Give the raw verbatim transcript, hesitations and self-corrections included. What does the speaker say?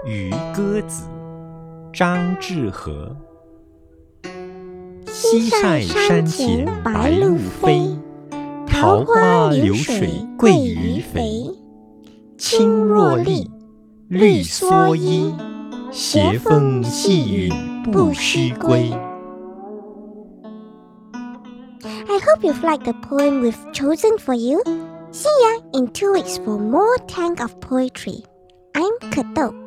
渔歌子，张志和。西塞山前白鹭飞，桃花流水鳜鱼肥。青箬笠，绿蓑衣，斜风细雨不须归。 I hope you've liked the poem we've chosen for you. See ya in two weeks for more Tank of Poetry. I'm Kato.